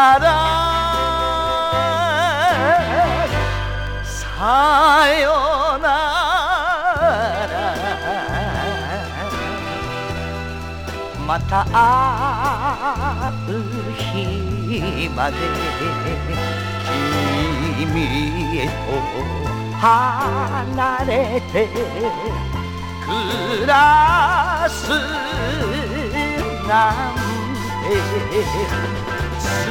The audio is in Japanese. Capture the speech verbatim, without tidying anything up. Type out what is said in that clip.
ならさよならまた会う日まで君へと離れて暮らすなんて